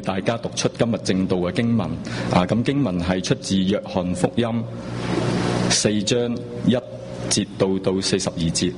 大家讀出今日正道嘅經文。咁經文係出自約翰福音4章1節到42節。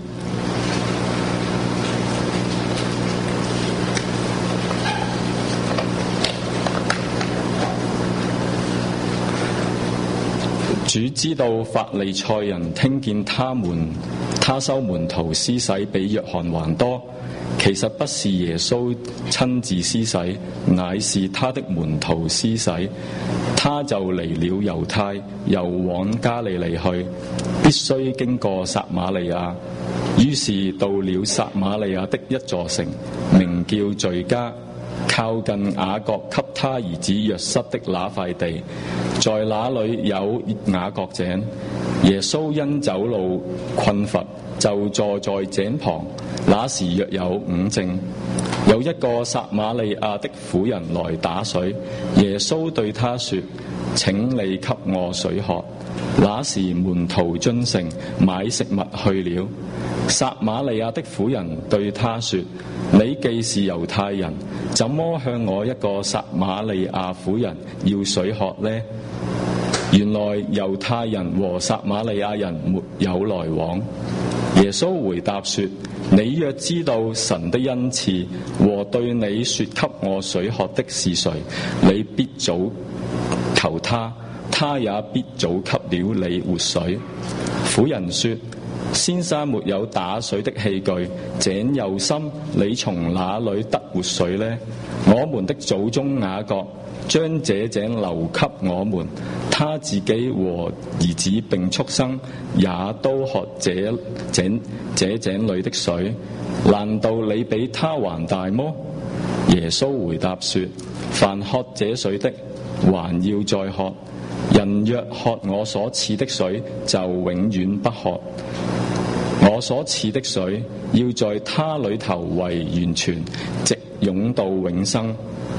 主知道法利賽人聽見他收門徒施洗比約翰還多，其實不是耶穌親自施洗，乃是他的門徒施洗。他就離了猶太，又往加利利去，必須經過撒瑪利亞。於是到了撒瑪利亞的一座城，名叫敘加，靠近雅各給他兒子約瑟的那塊地，在那裏有雅各井。耶穌因走路困乏，就坐在井旁。那時約有午正，有一個撒瑪利亞的婦人來打水。耶穌對他說：請你給我水喝。那時門徒進城買食物去了。撒瑪利亞的婦人對他說：你既是猶太人，怎麼向我一個撒瑪利亞婦人要水喝呢？原來猶太人和撒瑪利亞人沒有來往。耶穌回答說：你若知道神的恩賜和對你說給我水喝的是誰，你必早求他，他也必早給了你活水。婦人說：先生沒有打水的器具，井又深，你從哪裏得活水呢？我們的祖宗雅各將這井留給我們，他自己和兒子並畜生也都喝這井裏的水，難道你比他還大麼？耶穌回答說：凡喝這水的，還要再喝；人若喝我所賜的水，就永遠不渴。我所賜的水，要在他裏頭為完全，直湧到永生。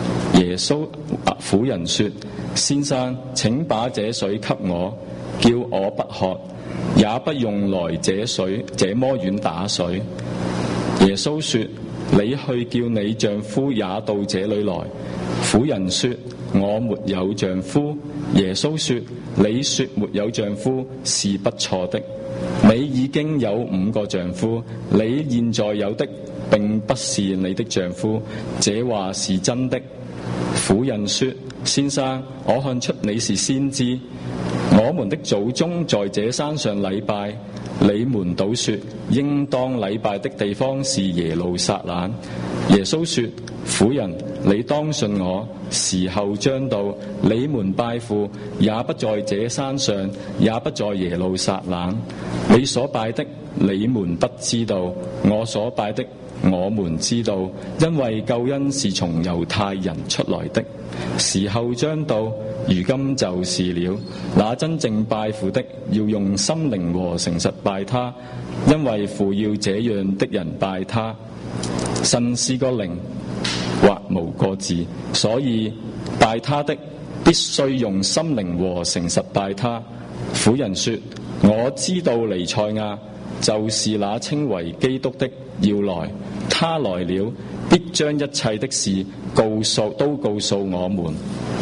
婦人說：先生，請把這水給我，叫我不渴，也不用來這水這麼遠打水。耶穌說：你去叫你丈夫也到這裏來。婦人說：我沒有丈夫。耶穌說：你說沒有丈夫是不錯的，你已經有5個丈夫，你現在有的並不是你的丈夫，這話是真的。婦人說：先生，我看出你是先知。我們的祖宗在這山上禮拜，你們倒說應當禮拜的地方是耶路撒冷。耶穌說：婦人，你當信我，時候將到，你們拜父也不在這山上，也不在耶路撒冷。你所拜的，你們不知道；我所拜的，我們知道，因為救恩是從猶太人出來的。時候將到，如今就是了。那真正拜父的，要用心靈和誠實拜他，因為父要這樣的人拜他。神是個靈，或無個字，所以拜他的必須用心靈和誠實拜他。婦人說：我知道彌賽亞就是那稱為基督的要來，他來了，必將一切的事都告訴我們。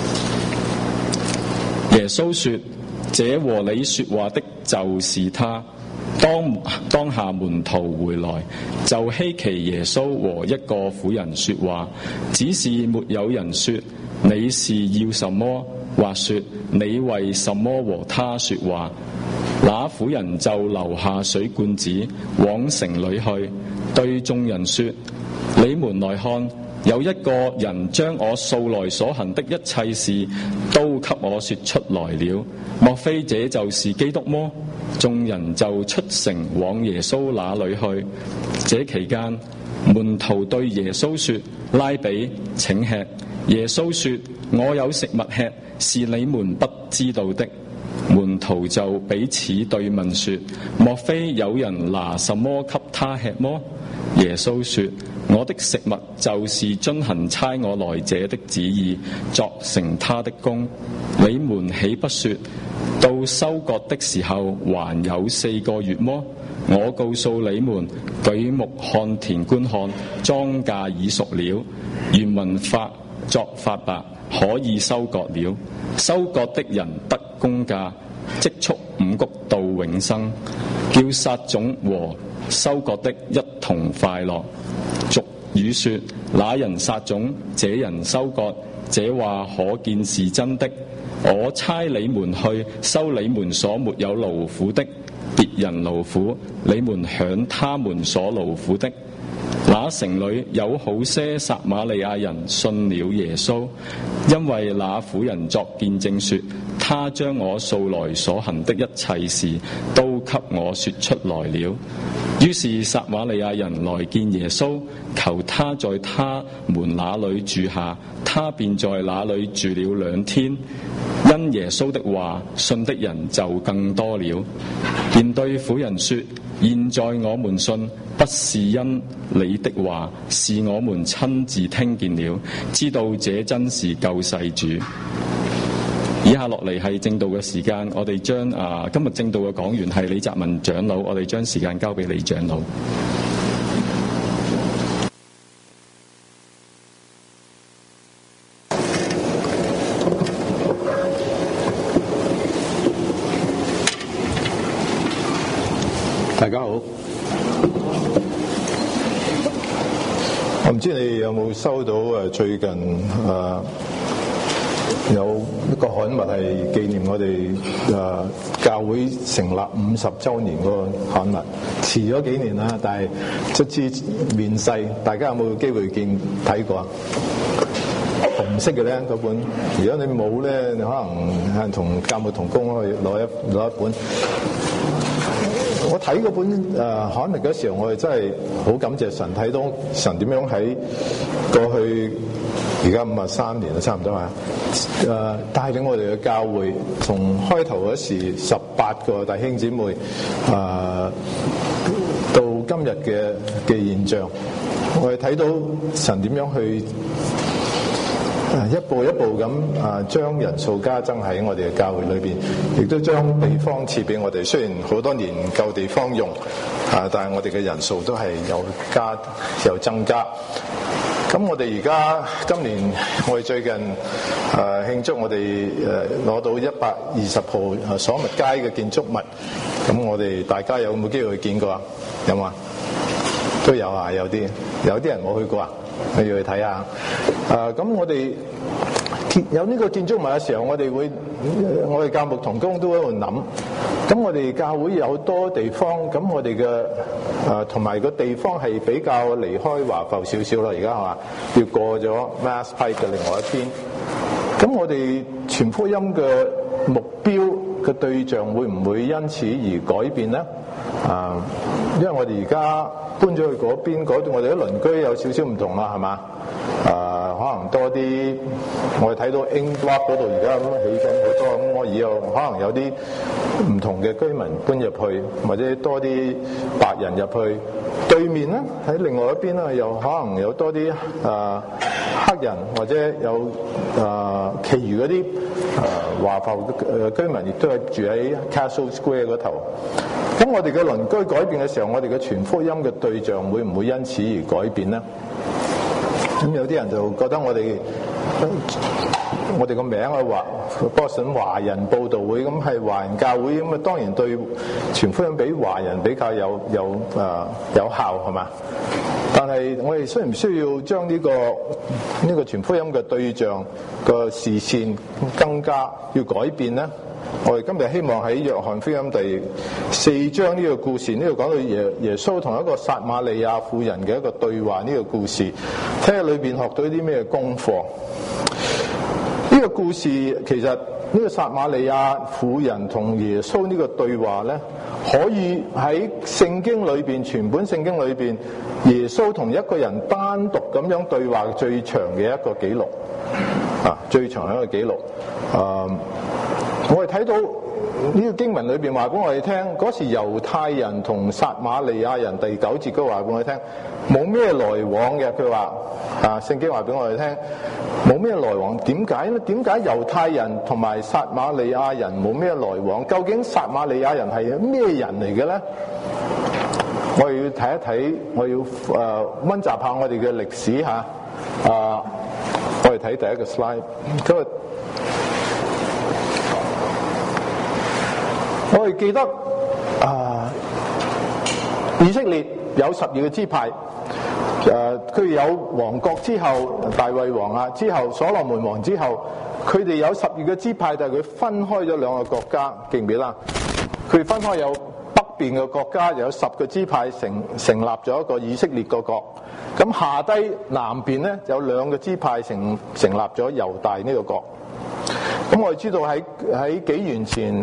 耶穌說：這和你說話的就是他。當下門徒回來，就稀奇耶穌和一個婦人說話，只是沒有人說你是要什麼，或說你為什麼和他說話。那婦人就留下水罐子，往城裏去，對眾人說：你們來看，有一個人將我素來所行的一切事都給我說出來了，莫非這就是基督麼？眾人就出城往耶穌那裏去。這期間，門徒對耶穌說：拉比，請吃。耶穌說：我有食物吃，是你們不知道的。門徒就彼此對問說：莫非有人拿什麼給他吃麼？耶穌說：我的食物就是遵行差我來者的旨意，作成他的工。你們豈不說，到收割的時候還有4個月麼？我告訴你們，舉目看田觀看，莊稼已熟了，園文發作發白，可以收割了。收割的人得工價，積蓄五穀到永生，叫撒種和收割的一同快樂。俗語說：那人撒種，這人收割。這話可見是真的。我差你們去收你們所沒有勞苦的，別人勞苦，你們享他們所勞苦的。那城裏有好些撒瑪利亞人信了耶穌，因為那婦人作見證說，他將我素來所行的一切事都給我說出來了。於是撒瑪利亞人來見耶穌，求他在他們那裏住下，他便在那裏住了2天。因耶穌的話，信的人就更多了。便對婦人說：現在我們信，不是因你的話，是我們親自聽見了，知道這真是救世主。以下落嚟係正道嘅時間，我哋將今日正道嘅講員係李澤文長老，我哋將時間交俾李長老。 大家好，我唔知你有冇收到最近有一個刊物係紀念我哋教會成立50週年嗰個刊物，遲咗幾年啦，但係卒之面世，大家有冇機會睇過啊？紅色嘅咧嗰本，如果你冇咧，你可能係同教牧同工去攞一本。我睇嗰本刊物嗰時候，我哋真係好感謝神，睇到神點樣喺過去而家53年啦，差唔多啊，帶領我哋嘅教會，從開頭嗰時18個弟兄姊妹到今日嘅現象，我哋睇到神點樣去一步一步咁將人數加增喺我哋嘅教會裏邊，亦都將地方賜俾我哋。雖然好多年唔夠地方用，但係我哋嘅人數都係有增加。咁我哋而家今年我哋最近慶祝我哋攞到120號鎖物街嘅建築物。咁我哋大家有冇機會去見過啊？有冇啊？都有啊，有啲人冇去過啊。我要去睇下。咁我哋有呢個建築物嘅時候，我哋教牧同工都喺度諗。咁我哋教會有多地方，咁我哋嘅同埋個地方係比較離開華埠少少啦。而家係嘛，要過咗 Mass Pike 嘅另外一邊。咁我哋傳福音嘅目標嘅對象會唔會因此而改變咧？因為我哋而家搬咗去嗰邊，我哋啲鄰居有少少唔同啦，係嘛？可能多啲，我哋睇到 Ing Block 嗰度而家咁起緊好多，咁我以後可能有啲唔同嘅居民搬入去，或者多啲白人入去。對面咧喺另外一邊咧，又可能有多啲黑人，或者有其餘嗰啲華埠居民，亦都係住喺 Castle Square 嗰頭。咁我哋嘅鄰居改變嘅時候，我哋嘅傳福音嘅對象會唔會因此而改變呢？咁有啲人就覺得我哋個名話波士頓華人佈道會，咁係華人教會，咁當然對傳福音比華人比較有效，係嘛？但係我哋需唔需要將呢個傳福音嘅對象個視線更加要改變呢？我哋今日希望喺約翰福音第4章呢個故事，呢度講到耶穌同一個撒瑪利亞婦人嘅一個對話，呢個故事睇下裏邊學到啲咩功課。呢個故事其實呢個撒瑪利亞婦人同耶穌呢個對話呢，可以喺聖經裏邊，全本聖經裏邊，耶穌同一個人單獨咁樣對話最長嘅一個記錄最長嘅一個記錄。我哋睇到呢個經文裏邊話俾我哋聽，嗰時猶太人同撒瑪利亞人第9節嗰話俾我哋聽，冇咩來往嘅。佢話聖經話俾我哋聽冇咩來往，點解咧？點解猶太人同埋撒瑪利亞人冇咩來往？究竟撒瑪利亞人係咩人嚟嘅咧？我哋要睇一睇，我要溫習下我哋嘅歷史嚇。我哋睇第一個 slide。今日我哋記得以色列有12個支派，佢有王國之後，大衛王啊之後，所羅門王之後，佢哋有12個支派，但係佢分開咗兩個國家，記唔記得？佢分開有北邊嘅國家，有10個支派成立咗一個以色列個國。咁下低南邊咧有2個支派成立咗猶大呢個國。咁我哋知道喺紀元前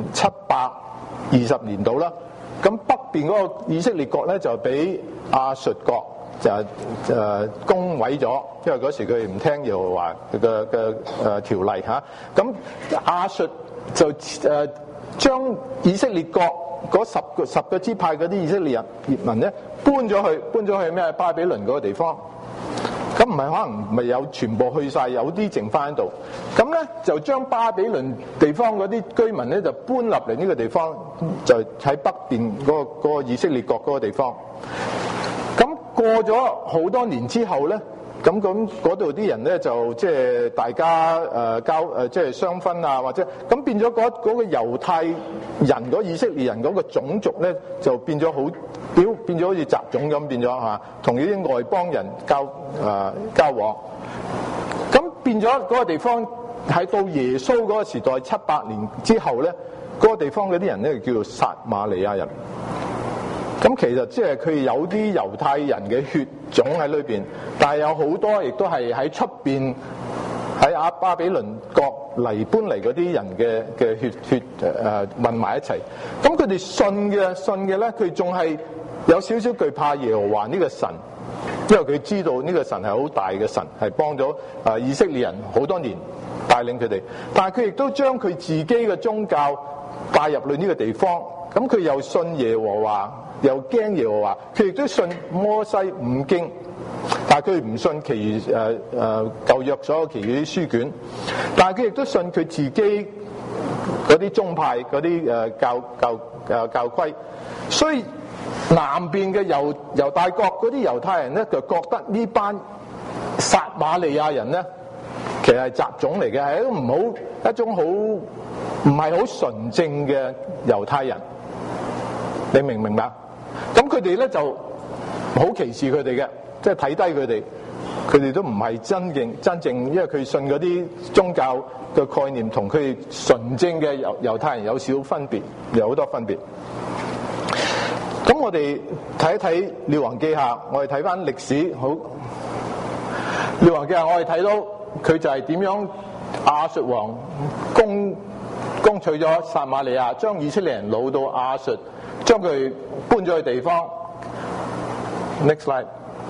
720年度啦。咁北邊嗰個以色列國咧就俾亞述國就攻毀咗，因為嗰時佢哋唔聽耶和華嘅條例嚇。咁亞述就將以色列國嗰十個支派嗰啲以色列民咧搬咗去咩巴比倫嗰個地方。咁唔係可能咪有全部去晒，有啲剩翻喺度。咁咧就將巴比倫地方嗰啲居民咧就搬入嚟呢個地方，就喺北邊嗰個以色列國嗰個地方。咁過咗好多年之後咧，咁嗰度啲人咧就即係大家即係雙分啊，或者咁變咗嗰個猶太人嗰以色列人嗰個種族咧就變咗變咗好似雜種咁變咗嚇，同呢啲外邦人交往。咁變咗嗰個地方喺到耶穌嗰個時代700年之後咧，嗰個地方嗰啲人咧叫做撒瑪利亞人。咁其實即係佢有啲猶太人嘅血種喺裏邊，但係有好多亦都係喺出邊喺巴比倫國搬嚟嗰啲人嘅血混埋一齊。咁佢哋信嘅咧，佢仲係有少少懼怕耶和華呢個神，因為佢知道呢個神係好大嘅神，係幫咗以色列人好多年帶領佢哋。但係佢亦都將佢自己嘅宗教帶入去呢個地方。咁佢又信耶和華，又驚耶和華。佢亦都信摩西五經，但係佢唔信其餘舊約所有其餘啲書卷。但係佢亦都信佢自己嗰啲宗派嗰啲教規。所以南邊嘅猶大國嗰啲猶太人咧，就覺得呢班撒瑪利亞人咧，其實係雜種嚟嘅，係一種好唔係好純正嘅猶太人。你明唔明白？咁佢哋咧就好歧視佢哋嘅，即係睇低佢哋。佢哋都唔係真正，因為佢信嗰啲宗教嘅概念同佢哋純正嘅猶太人有少分別，有好多分別。咁我哋睇一睇《列王記下》，我哋睇翻歷史好。《列王記下》我哋睇到佢就係點樣亞述王攻取咗撒瑪利亞，將以色列人擄到亞述，將佢搬咗去地方。Next slide。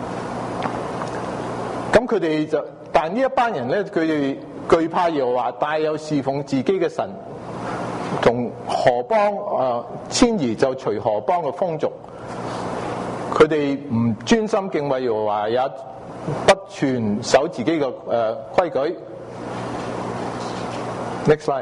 咁佢哋就，但呢一班人咧，佢哋懼怕耶和華，但係又侍奉自己嘅神，同何邦遷移就隨何邦嘅風俗。佢哋唔專心敬畏耶和華，也不全守自己嘅規矩。Next slide。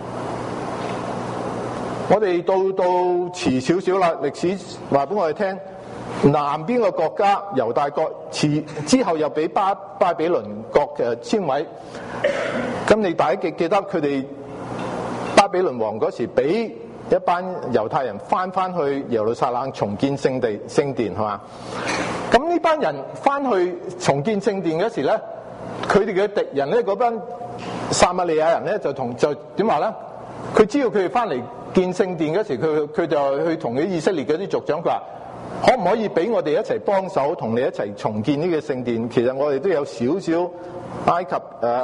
我哋到遲少少啦，歷史話俾我哋聽。南邊個國家猶大國之後又俾巴比倫國嘅遷位。咁你大家記得佢哋巴比倫王嗰時俾一班猶太人翻去耶路撒冷重建聖殿係嘛？咁呢班人翻去重建聖殿嗰時咧，佢哋嘅敵人咧，嗰班撒瑪利亞人咧就點話咧？佢知道佢哋翻嚟建聖殿嗰時，佢就去同啲以色列嗰啲族長，佢話可唔可以俾我哋一齊幫手，同你一齊重建呢個聖殿？其實我哋都有少少埃及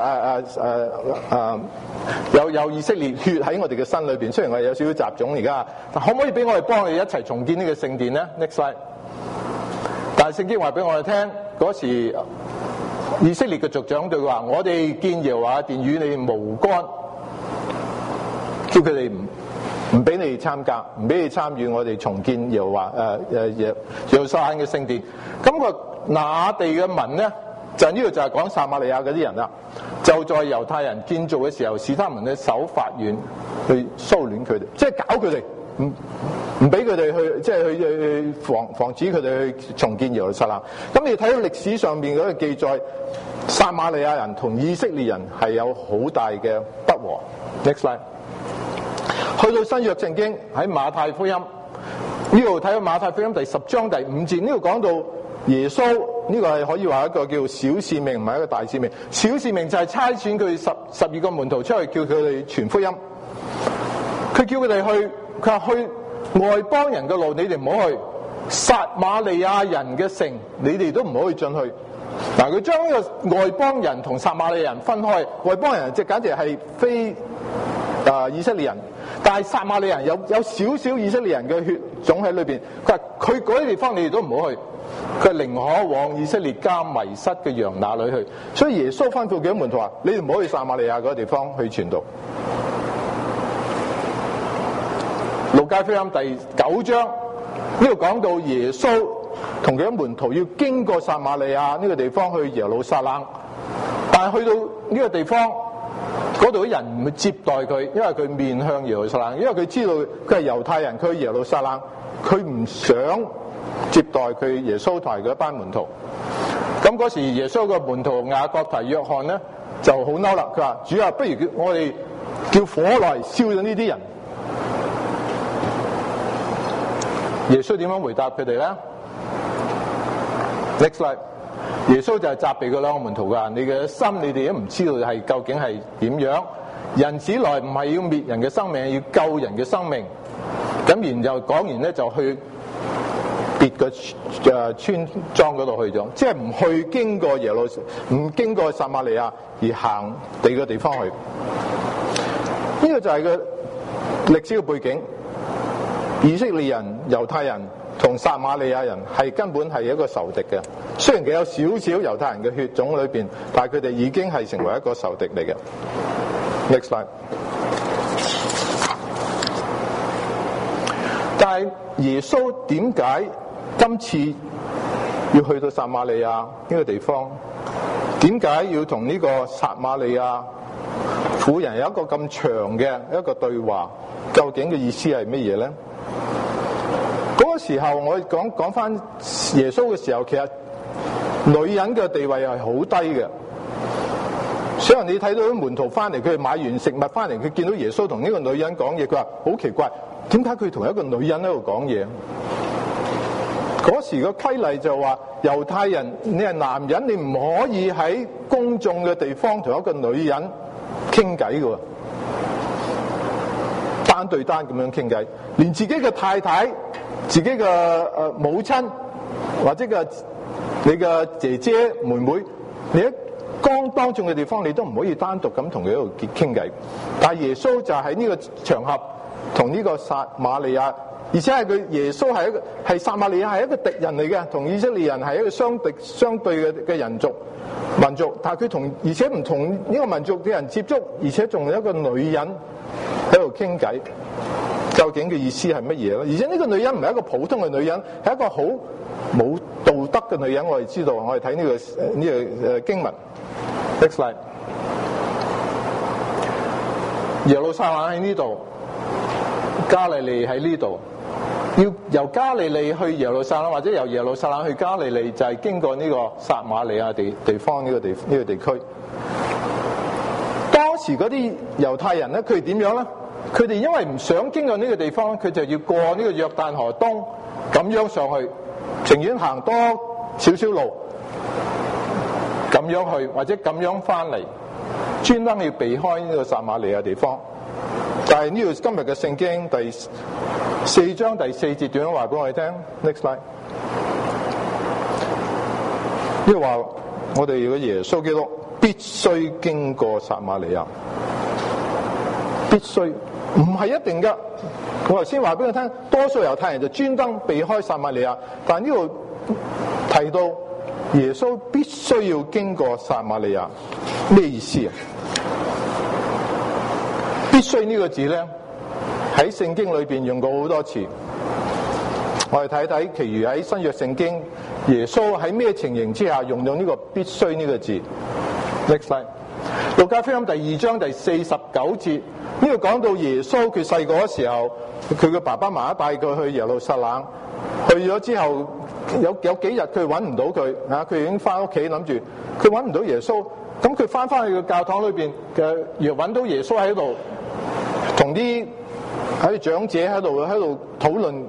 有以色列血喺我哋嘅身裏邊，雖然我哋有少少雜種而家，但可唔可以俾我哋幫你一齊重建呢個聖殿咧 ？Next slide。但係聖經話俾我哋聽，嗰時以色列嘅族長對佢話：我哋建耶和華殿與你無干，叫佢哋唔俾你參加，唔俾你參與我哋重建耶和華耶路撒冷嘅聖殿。咁個那地嘅民咧，就呢度就係講撒瑪利亞嗰啲人啦。就在猶太人建造嘅時候，使他們嘅守法院去騷亂佢哋，即係搞佢哋，唔唔俾佢哋去，即係去防止佢哋去重建耶路撒冷。咁你睇到歷史上面嗰個記載，撒瑪利亞人同以色列人係有好大嘅不和。Next slide。去到新約聖經喺馬太福音呢度睇到馬太福音第10章第5節，呢度講到耶穌呢個係可以話一個叫小使命，唔係一個大使命。小使命就係差遣佢十二個門徒出去，叫佢哋傳福音。佢叫佢哋去，佢話去外邦人嘅路，你哋唔好去；撒瑪利亞人嘅城，你哋都唔可以進去。嗱，佢將呢個外邦人同撒瑪利亞人分開。外邦人即係簡直係非以色列人，但係撒瑪利亞人有少少以色列人嘅血種喺裏邊。佢話佢嗰啲地方你哋都唔好去，佢寧可往以色列家迷失嘅羊那裏去。所以耶穌吩咐幾個門徒話：你哋唔好去撒瑪利亞嗰個地方去傳道。路加福音第9章呢度講到耶穌同佢嘅門徒要經過撒瑪利亞呢個地方去耶路撒冷，但係去到呢個地方嗰度啲人唔會接待佢，因為佢面向耶路撒冷，因為佢知道佢係猶太人，佢去耶路撒冷，佢唔想接待佢耶穌同埋佢一班門徒。咁嗰時耶穌個門徒雅各同約翰咧就好嬲啦，佢話：主啊，不如我哋叫火來燒咗呢啲人。耶穌點樣回答佢哋咧 ？Next slide。耶穌就係責備嗰兩個門徒㗎，你嘅心你哋都唔知道係究竟係點樣。人子來唔係要滅人嘅生命，要救人嘅生命。咁然後講完咧，就去別個村莊嗰度去咗，即係唔去經過耶路，唔經過撒瑪利亞，而行第二個地方去。呢個就係個歷史嘅背景。以色列人、猶太人同撒瑪利亞人係根本係一個仇敵嘅。雖然佢有少少猶太人嘅血種裏邊，但係佢哋已經係成為一個仇敵嚟嘅。Next slide。但係耶穌點解今次要去到撒瑪利亞呢個地方？點解要同呢個撒瑪利亞婦人有一個咁長嘅一個對話？究竟嘅意思係乜嘢咧？嗰個時候我講翻耶穌嘅時候，其實女人嘅地位係好低嘅。所以你睇到啲門徒翻嚟，佢哋買完食物翻嚟，佢見到耶穌同呢個女人講嘢，佢話好奇怪，點解佢同一個女人喺度講嘢？嗰時個規例就話，猶太人你係男人，你唔可以喺公眾嘅地方同一個女人傾偈嘅，單對單咁樣傾偈，連自己嘅太太、自己嘅母親或者你嘅姐姐妹妹，你喺當眾嘅地方，你都唔可以單獨咁同佢喺度傾偈。但係耶穌就喺呢個場合同呢個撒瑪利亞，而且係佢耶穌係撒瑪利亞係一個敵人嚟嘅，同以色列人係一個相對嘅民族，但係佢而且唔同呢個民族嘅人接觸，而且仲有一個女人喺度傾偈。究竟嘅意思係乜嘢咧？而且呢個女人唔係一個普通嘅女人，係一個好冇道德嘅女人。我哋知道，我哋睇呢個經文。Next slide。耶路撒冷喺呢度，加利利喺呢度。要由加利利去耶路撒冷，或者由耶路撒冷去加利利，就係經過呢個撒瑪利亞地方呢個地區。當時嗰啲猶太人咧，佢哋點樣咧？佢哋因為唔想經過呢個地方，佢就要過呢個約旦河東咁樣上去，情願行多少少路咁樣去，或者咁樣翻嚟，專登要避開呢個撒瑪利亞地方。但係呢度今日嘅聖經第4章第4節點樣話俾我哋聽 ？Next slide。呢度話我哋嘅耶穌基督必須經過撒瑪利亞，必須。唔係一定噶，我頭先話俾你聽，多數猶太人就專登避開撒瑪利亞，但係呢度提到耶穌必須要經過撒瑪利亞，咩意思啊？必須呢個字咧喺聖經裏邊用過好多次，我哋睇睇，其餘喺新約聖經，耶穌喺咩情形之下用咗呢個必須呢個字 ？Next slide。路加福音第2章第49節。 呢度講到耶穌佢細個嘅時候，佢嘅爸爸媽媽帶佢去耶路撒冷，去咗之後有幾日佢揾唔到佢啊，佢已經翻屋企諗住佢揾唔到耶穌，咁佢翻去個教堂裏邊嘅，又揾到耶穌喺度同啲喺長者喺度討論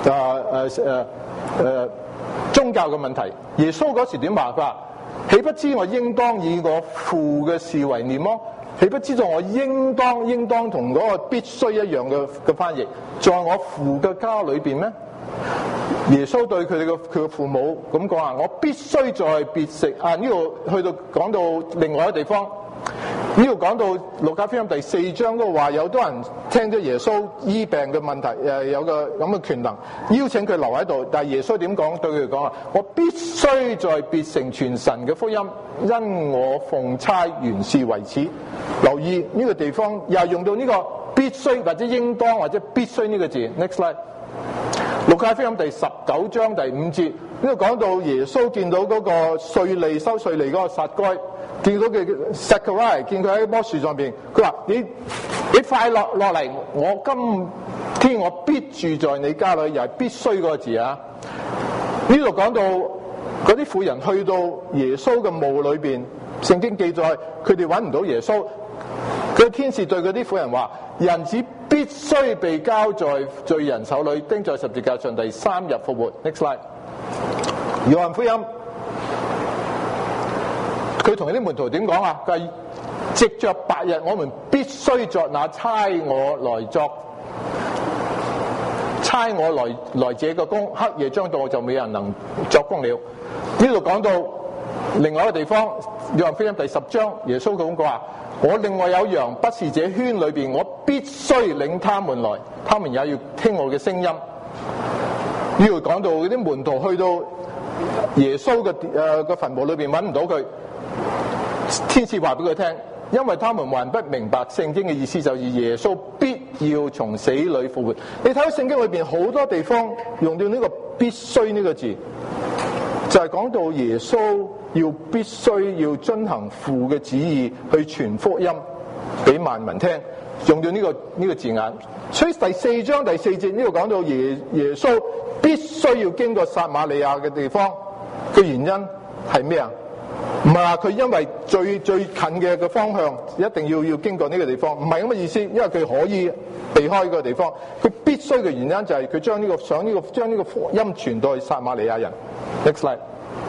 宗教嘅問題。耶穌嗰時點話？佢話：豈不知我應當以我父嘅事為念麼？豈不知道我應當同嗰個必須一樣嘅翻譯，在我父嘅家裏邊咩？耶穌對佢嘅父母咁講啊：我必須在別城啊！呢度去到講到另外一個地方，呢度講到路加福音第4章嗰個話，有多人聽咗耶穌醫病嘅問題，有個咁嘅權能，邀請佢留喺度。但係耶穌點講？對佢講啊：我必須在別城傳神嘅福音，因我奉差原是為此。留意呢個地方又係用到呢個必須或者應當或者必須呢個字。Next slide。路加福音第19章第5節，呢度講到耶穌見到嗰個稅吏收稅吏嗰個撒該，見到佢 Zechariah 見佢喺棵樹上邊，佢話：你快落嚟，我今天我必住在你家裏，又係必須嗰個字啊！呢度講到嗰啲婦人去到耶穌嘅墓裏邊，聖經記載佢哋揾唔到耶穌，佢天使對嗰啲婦人話：人子必須被交在罪人手裏，釘在十字架上，第3日復活。Next slide。約翰福音，佢同啲門徒點講啊？佢係藉着白日，我們必須作那差我來這個工，黑夜將到就沒有人能作工了。呢度講到另外一個地方，約翰福音第10章，耶穌咁講話：我另外有羊，不是這圈裏邊，我必須領他們來，他們也要聽我嘅聲音。呢度講到啲門徒去到耶穌嘅個墳墓裏邊揾唔到佢，天使話俾佢聽，因為他們還不明白聖經嘅意思，就是耶穌必要從死裏復活。你睇到聖經裏邊好多地方用到呢個必須呢個字，就係講到耶穌必須要遵行父嘅旨意去傳福音俾萬民聽，用到呢個字眼。所以第4章第4節呢度講到耶穌必須要經過撒瑪利亞嘅地方嘅原因係咩啊？唔係話佢因為最近嘅個方向一定要經過呢個地方，唔係咁嘅意思。因為佢可以避開個地方，佢必須嘅原因就係佢將呢個福音傳到去撒瑪利亞人。Next slide。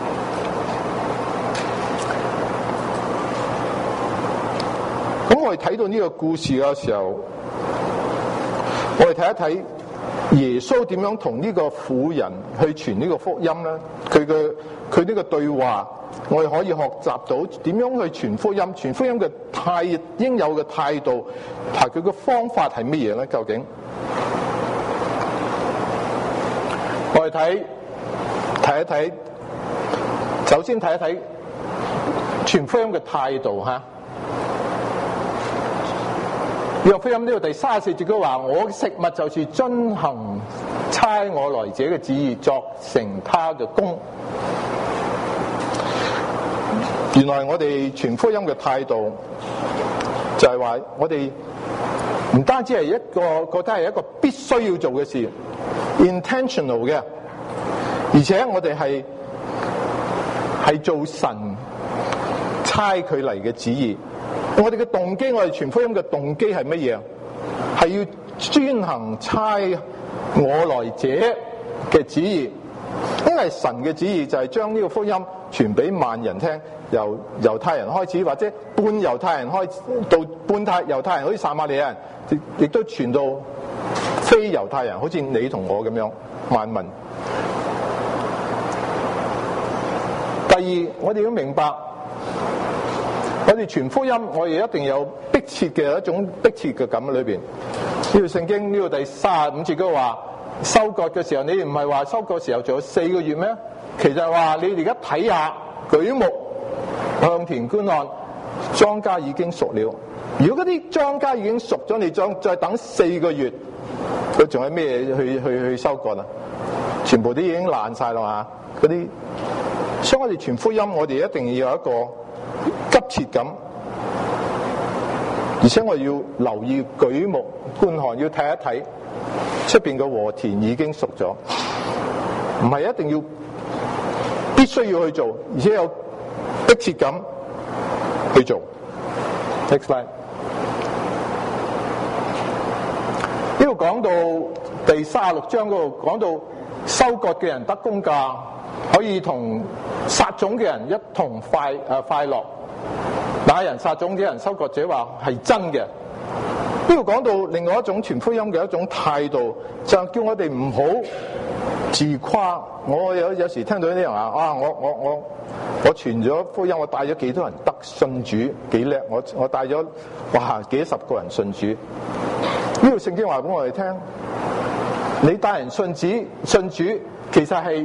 咁我哋睇到呢個故事嘅時候，我哋睇一睇耶穌點樣同呢個婦人去傳呢個福音咧？佢呢個對話，我哋可以學習到點樣去傳福音，傳福音嘅應有嘅態度，同佢嘅方法係乜嘢咧？究竟我哋睇一睇，首先睇一睇傳福音嘅態度嚇。約翰福音呢度第34節佢話：我嘅食物就是遵行差我來者嘅旨意，作成他嘅工。原來我哋傳福音嘅態度就係話，我哋唔單止係覺得係一個必須要做嘅事 ，intentional 嘅，而且我哋係做神差佢嚟嘅旨意。我哋嘅動機，我哋傳福音嘅動機係乜嘢？係要遵行差我來者嘅旨意。因為神嘅旨意就係將呢個福音傳俾萬人聽，由猶太人開始，或者半猶太人開始到半猶太人，好似撒瑪利亞人，亦都傳到非猶太人，好似你同我咁樣萬民。第二，我哋要明白，我哋傳福音，我哋一定有迫切嘅一種迫切嘅感喺裏邊。呢條聖經呢度第35節嗰話，收割嘅時候，你唔係話收割嘅時候仲有4個月咩？其實係話你而家睇下，舉目向田觀看，莊稼已經熟了。如果嗰啲莊稼已經熟咗，你再等4個月，佢仲有咩去收割啊？全部都已經爛晒啦嘛！嗰啲，所以我哋傳福音，我哋一定要有一個急切感。 而且我要留意舉目觀看，要睇一睇出邊嘅禾田已經熟咗，唔係一定要必須要去做，而且有迫切感去做。Next slide。呢度講到第36章嗰度講到收割嘅人得工價，可以同撒種嘅人一同快樂。那人撒種嘅人，收割者話係真嘅。呢度講到另外一種傳福音嘅一種態度，就叫我哋唔好自誇。我有時聽到啲人話啊，我傳咗福音，我帶咗幾多人得信主，幾叻！我帶咗幾十個人信主。呢度聖經話俾我哋聽，你帶人信主，其實係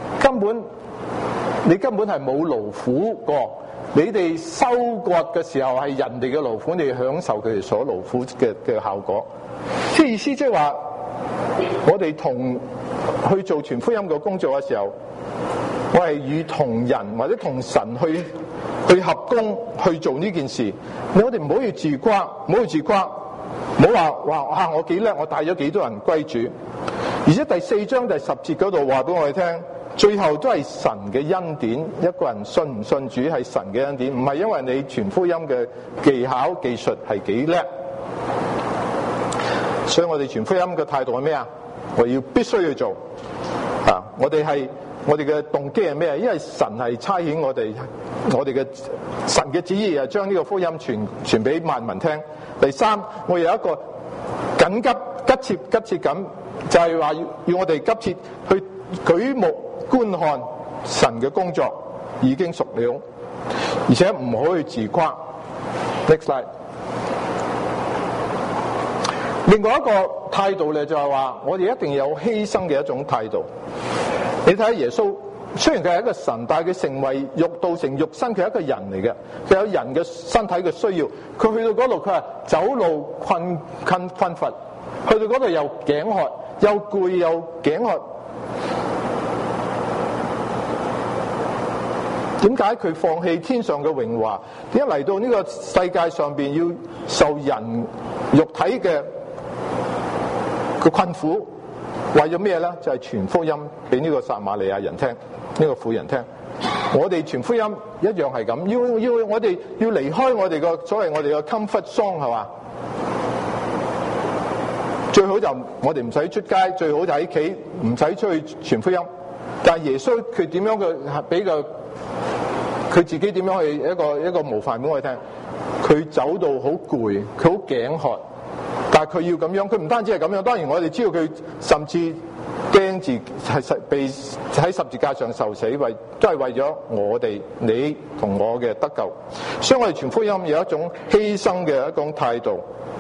你根本係冇勞苦過。你哋收割嘅時候係人哋嘅勞苦，你哋享受佢哋所勞苦嘅效果。即係意思即係話，我哋同去做傳福音嘅工作嘅時候，我係與同人或者同神去合工去做呢件事。我哋唔好去自誇，唔好話我幾叻，我帶咗幾多人歸主。而且第4章第10節嗰度話俾我哋聽，最後都係神嘅恩典。一個人信唔信主係神嘅恩典，唔係因為你傳福音嘅技巧技術係幾叻。所以我哋傳福音嘅態度係咩啊？我要必須要做啊！我哋嘅動機係咩？因為神係差遣我哋嘅神嘅旨意係將呢個福音傳俾萬民聽。第3，我有一個緊急急切感，就係話要我哋急切去舉目觀看神嘅工作已經熟了，而且唔好去自誇。Next slide。另外一個態度咧，就係話我哋一定有犧牲嘅一種態度。你睇下耶穌，雖然佢係一個神，但係佢成為道成肉身，佢係一個人嚟嘅，佢有人嘅身體嘅需要。佢去到嗰度，佢話走路困乏，去到嗰度又頸渴，又攰又頸渴。點解佢放棄天上嘅榮華？點解嚟到呢個世界上邊要受人肉體嘅困苦？為咗咩咧？就係傳福音俾呢個撒瑪利亞人聽，呢個婦人聽。我哋傳福音一樣係咁，要我哋要離開我哋個所謂我哋個 comfort zone 係嘛？最好就我哋唔使出街，最好就喺企，唔使出去傳福音。但係耶穌佢點樣嘅俾個佢自己點樣去一個模範俾我哋聽？佢走到好攰，佢好頸渴。但係佢要咁樣，佢唔單止係咁樣。當然我哋知道佢甚至釘住被喺十字架上受死，都係為咗我哋你同我嘅得救。所以我哋傳福音有一種犧牲嘅一種態度，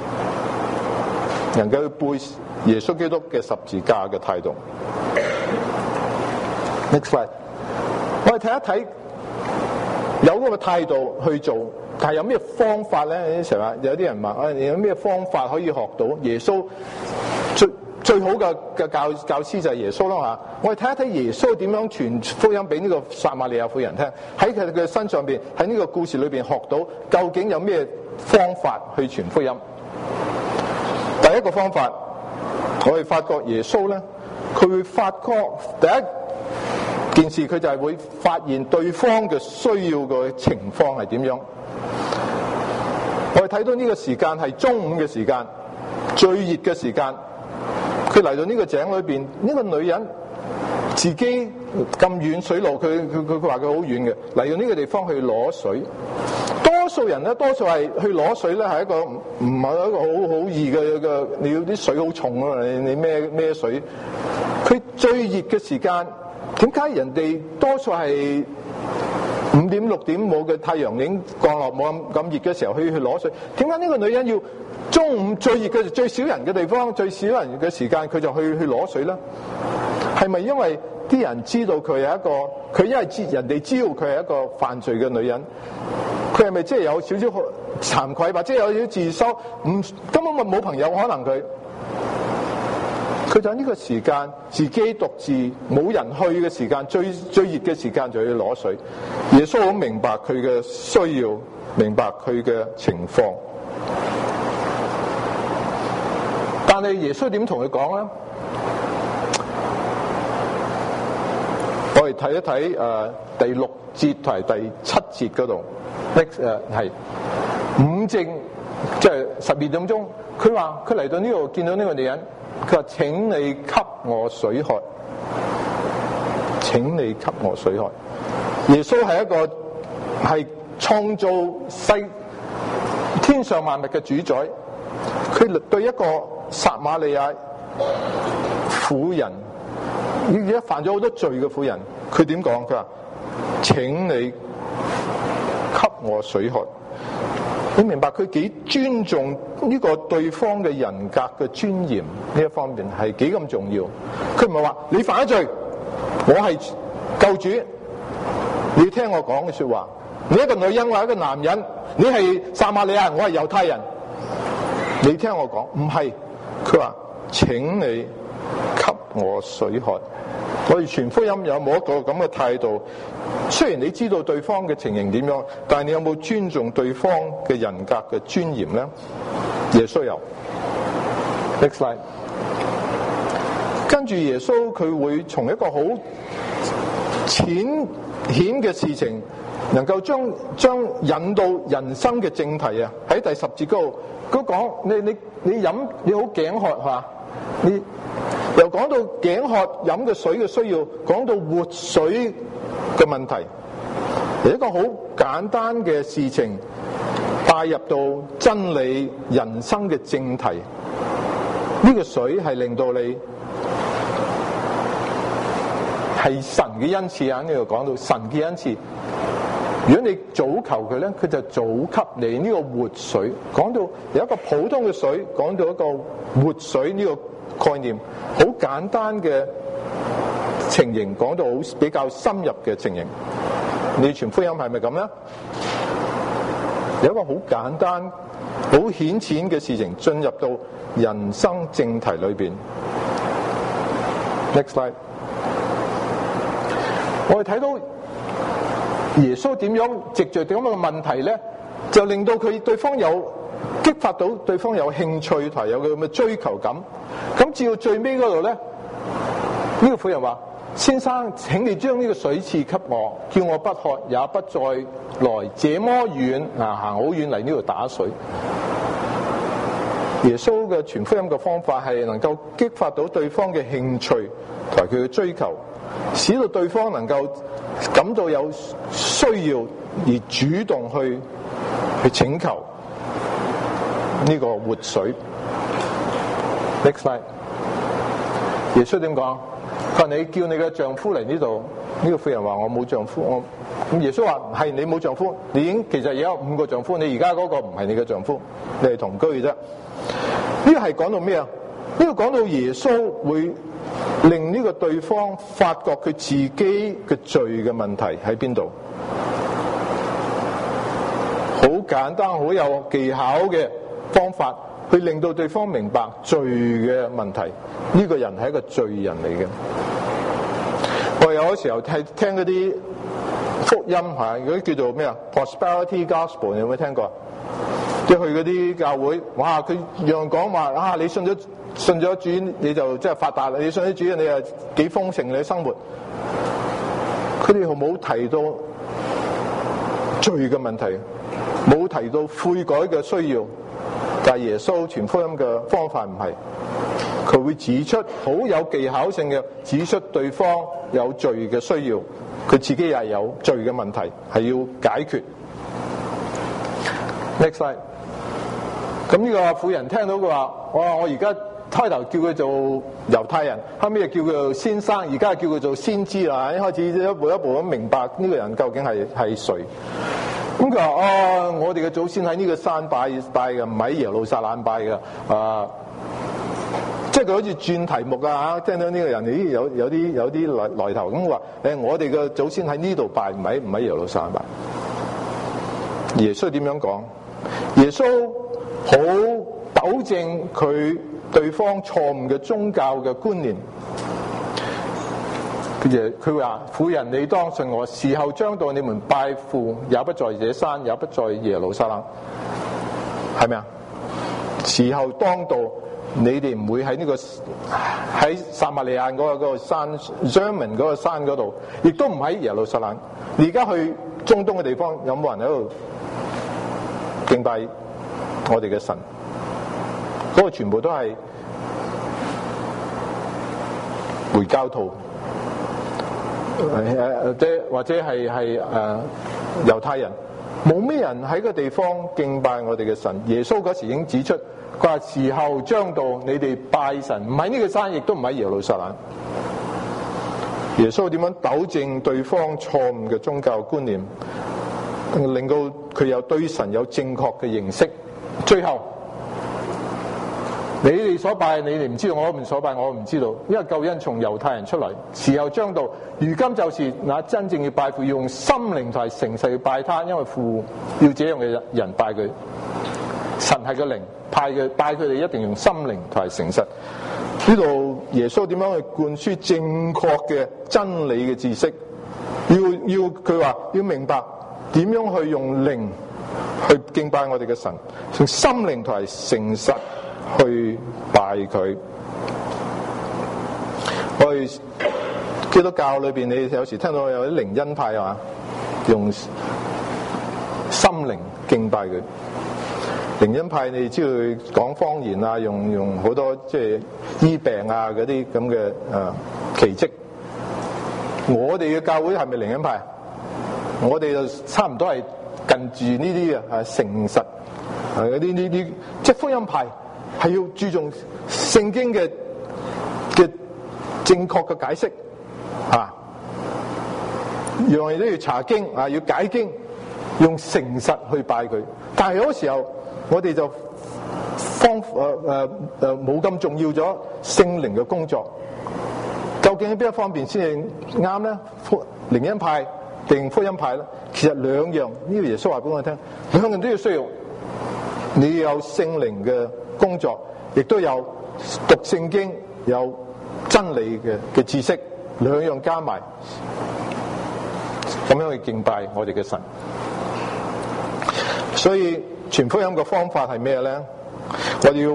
能夠背耶穌基督嘅十字架嘅態度。Next slide， 我哋睇一睇有嗰個態度去做。但係有咩方法咧？成日有啲人問你有咩方法可以學到耶穌最好嘅教師就係耶穌啦嘛。我哋睇一睇耶穌點樣傳福音俾呢個撒瑪利亞婦人聽，喺佢嘅身上邊，喺呢個故事裏邊學到究竟有咩方法去傳福音。第一個方法，我哋發覺耶穌咧，佢會發覺第一件事，佢就係會發現對方嘅需要嘅情況係點樣。我哋睇到呢個時間係中午嘅時間，最熱嘅時間。佢嚟到呢個井裏邊，呢個女人自己咁遠水路，佢話佢好遠嘅，嚟到呢個地方去攞水。多數人咧，多數係去攞水咧，係一個唔係一個好易嘅，你要啲水好重啊！你孭水。佢最熱嘅時間，點解人哋多數係5點6點冇嘅太陽已經降落，冇咁熱嘅時候去攞水？點解呢個女人要中午最熱嘅最少人嘅地方，最少人嘅時間佢就去攞水咧？係咪因為啲人知道佢係一個，佢因為人哋知道佢係一個犯罪嘅女人，佢係咪即係有少少慚愧，或者有少少自修？根本冇朋友，可能佢就喺呢個時間自己獨自冇人去嘅時間，最熱嘅時間就去攞水。耶穌好明白佢嘅需要，明白佢嘅情況。 但係耶穌點同佢講咧？我哋睇一睇第6節同埋第7節嗰度，係午正，即係12點鐘。佢話佢嚟到呢度見到呢個女人，佢話請你給我水喝，請你給我水喝。耶穌係一個係創造天上萬物嘅主宰，佢對一個撒瑪利亞婦人，而家犯咗好多罪嘅婦人，佢點講？佢話請你給我水喝。你明白佢幾尊重呢個對方嘅人格嘅尊嚴呢一方面係幾咁重要？佢唔係話你犯咗罪，我係救主，你要聽我講嘅說話。你一個女人，我係一個男人，你係撒瑪利亞人，我係猶太人，你聽我講。唔係，佢話請你給我水喝。我哋傳福音有冇一個咁嘅態度？雖然你知道對方嘅情形點樣，但係你有冇尊重對方嘅人格嘅尊嚴咧？耶穌有。Next slide。跟住耶穌佢會從一個好淺顯嘅事情，能夠將引到人生嘅正題啊！喺第10節嗰度，佢講你飲你好頸渴係嘛？你又講到頸渴飲嘅水嘅需要，講到活水嘅問題，係一個好簡單嘅事情，帶入到真理人生嘅正題。呢個水係令到你係神嘅恩賜啊！呢度講到神嘅恩賜，如果你早求佢咧，佢就早給你呢個活水。講到有一個普通嘅水，講到一個活水呢個概念，好簡單嘅情形，講到好比較深入嘅情形。你傳福音係咪咁咧？有一個好簡單、好顯淺嘅事情進入到人生正題裏邊。Next slide。我哋睇到耶穌點樣藉着咁嘅問題咧，就令到佢對方有激發到對方有興趣同有咁嘅追求感。咁至到最尾嗰度咧，呢個婦人話：先生，請你將呢個水賜給我，叫我不渴，也不再來這麼遠行好遠嚟呢度打水。耶穌嘅傳福音嘅方法係能夠激發到對方嘅興趣同埋佢嘅追求，使到對方能夠感到有需要而主動去請求呢個活水。Next slide。耶穌點講？佢話：你叫你嘅丈夫嚟呢度。呢個婦人話：我冇丈夫。咁耶穌話：係你冇丈夫，你已經其實有5個丈夫，你而家嗰個唔係你嘅丈夫，你係同居嘅啫。呢個係講到咩啊？呢個講到耶穌會令呢個對方發覺佢自己嘅罪嘅問題喺邊度。好簡單、好有技巧嘅方法，去令到對方明白罪嘅問題。呢個人係一個罪人嚟嘅。我有時候聽嗰啲福音嚇，嗰啲叫做咩啊 ？Prosperity Gospel， 你有冇聽過？即係去嗰啲教會，哇！佢樣講話啊，你信咗主你就即係發達啦，你信咗主你又幾豐盛你嘅生活。佢哋冇提到罪嘅問題，冇提到悔改嘅需要。但係耶穌傳福音嘅方法唔係，佢會指出好有技巧性嘅指出對方有罪嘅需要，佢自己又係有罪嘅問題，係要解決。Next slide。咁呢個婦人聽到佢話：我而家開頭叫佢做猶太人，後尾又叫佢做先生，而家叫佢做先知啦。一開始一步一步咁明白呢個人究竟係誰。咁佢話：我哋嘅祖先喺呢個山拜嘅，唔喺耶路撒冷拜嘅。即係佢好似轉題目啊！聽到呢個人咦有啲來頭咁話：我哋嘅祖先喺呢度拜，唔喺耶路撒冷拜。耶穌點樣講？耶穌好糾正佢對方錯誤嘅宗教嘅觀念。佢話：婦人，你當信我，時候將到，你們拜父也不在這山，也不在耶路撒冷，係咪啊？時候當到， 你哋唔會喺呢個喺撒瑪利亞嗰個山 Zerman 嗰個山嗰度，亦都唔喺耶路撒冷。而家去中東嘅地方，有冇人喺度敬拜我哋嘅神？嗰個全部都係回教徒，或者係猶太人，冇咩人喺個地方敬拜我哋嘅神。耶穌嗰時已經指出，佢話時候將到，你哋拜神唔喺呢個山，亦都唔喺耶路撒冷。耶穌點樣糾正對方錯誤嘅宗教觀念，令到佢有對神有正確嘅認識。最後，你哋所拜，你哋唔知道；我們所拜，我唔知道。因為救恩從猶太人出嚟，時候將到，如今就是那真正要拜父，要用心靈同埋誠實去拜他，因為父要這樣嘅人拜佢。神係個靈，拜佢哋一定用心靈同埋誠實。呢度耶穌點樣去灌輸正確嘅真理嘅知識？佢話要明白點樣去用靈去敬拜我哋嘅神，用心靈同埋誠實去拜佢。我哋基督教裏邊，你有時聽到有啲靈恩派啊，用心靈敬拜佢。靈恩派你知道佢講方言啊，用好多即係醫病啊嗰啲咁嘅奇蹟。我哋嘅教會係咪靈恩派？我哋就差唔多係近住呢啲嘅誠實嗰啲即係福音派，係要注重聖經嘅正確嘅解釋啊，樣樣都要查經啊，要解經，用誠實去拜佢。但係有時候我哋就冇咁重要咗聖靈嘅工作，究竟喺邊一方面先係啱咧？靈恩派定福音派咧？其實兩樣，呢個耶穌話俾我聽，兩樣都要需要。你有聖靈嘅工作，亦都有讀聖經有真理嘅知識，兩樣加埋，咁樣去敬拜我哋嘅神。所以傳福音嘅方法係咩咧？我哋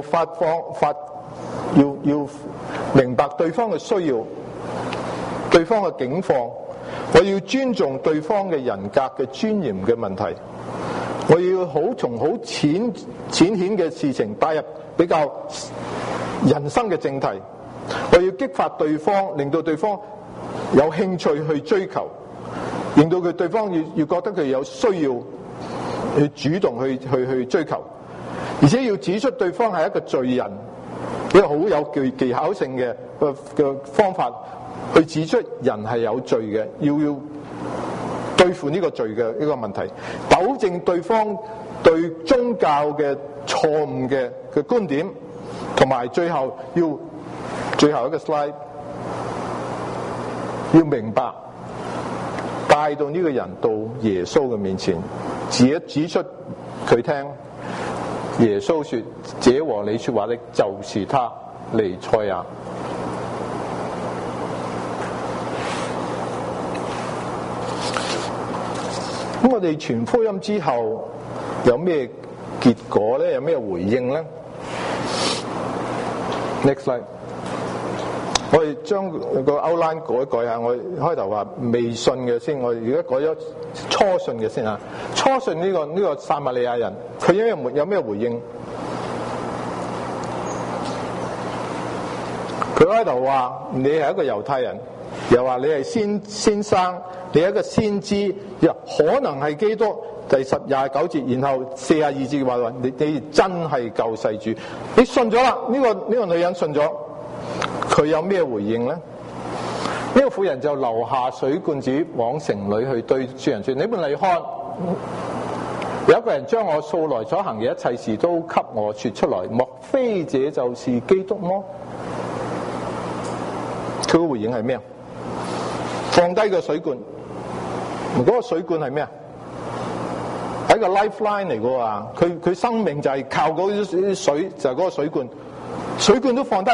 要明白對方嘅需要，對方嘅境況，我要尊重對方嘅人格嘅尊嚴嘅問題，我要從好淺顯嘅事情帶入比較人生嘅正題，我要激發對方，令到對方有興趣去追求，令到對方要覺得佢有需要去主動去追求，而且要指出對方係一個罪人，一個好有技巧性嘅方法去指出人係有罪嘅，要對付呢個罪嘅呢個問題，糾正對方對宗教嘅錯誤嘅觀點，同埋最後一個 slide 要明白帶到呢個人到耶穌嘅面前，指出佢聽。耶穌說：這和你說話的就是他，彌賽亞。咁我哋傳福音之後有咩結果咧？有咩回應咧 ？Next slide， 我哋將個 outline 改一改下。我開頭話未信嘅先，我哋而家改咗初信嘅先啊。初信呢個撒瑪利亞人，佢有咩回應？佢開頭話你係一個猶太人，又話你係先生，你係一個先知，又可能係基督。第29節，然後42節話你真係救世主，你信咗啦。呢個女人信咗，佢有咩回應咧？呢個婦人就留下水罐子往城裏去，對眾人說：你們嚟看，有一個人將我素來所行嘅一切事都給我說出來，莫非這就是基督麼？佢嘅回應係咩啊？放低個水罐，嗰個水罐係咩啊？係一個 lifeline 嚟嘅喎，佢生命就係靠嗰啲水，就係嗰個水罐，水罐都放低，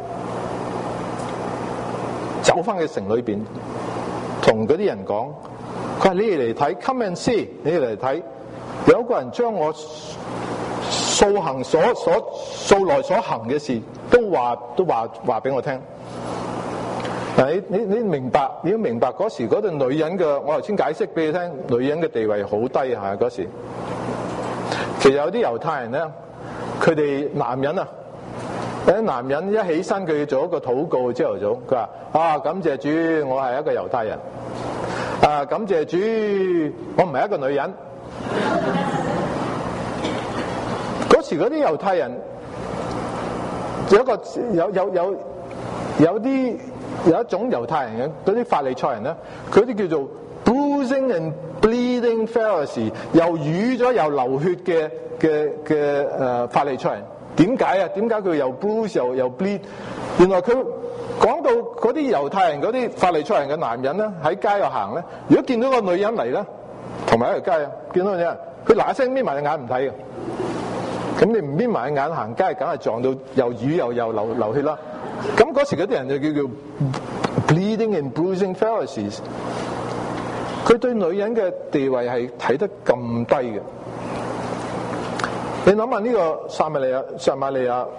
走翻去城裏邊，同嗰啲人講：佢話你哋嚟睇 ，come and see， 你哋嚟睇，有一個人將我素來所行嘅事，都話俾我聽。你明白？你要明白嗰時嗰對女人嘅，我頭先解釋俾你聽，女人嘅地位好低下嗰時。其實有啲猶太人咧，佢哋男人啊，有啲男人一起身佢要做一個禱告，朝頭早佢話感謝主，我係一個猶太人。感謝主，我唔係一個女人。嗰時嗰啲猶太人有一種猶太人嘅嗰啲法利賽人咧，佢啲叫做 bruising and bleeding Pharisee， 又瘀咗又流血嘅法利賽人。點解啊？點解佢又 bruise 又 bleed？ 原來佢講到嗰啲猶太人嗰啲法利賽人嘅男人咧，喺街度行咧，如果見到個女人嚟咧，同埋喺條街啊，見到個女人，佢嗱一聲眯埋隻眼唔睇嘅。咁你唔眯埋隻眼行街，梗係撞到又瘀又流血啦。咁嗰時嗰啲人就叫 bleeding and bruising Pharisees。佢對女人嘅地位係睇得咁低嘅。你諗下呢個撒瑪利亞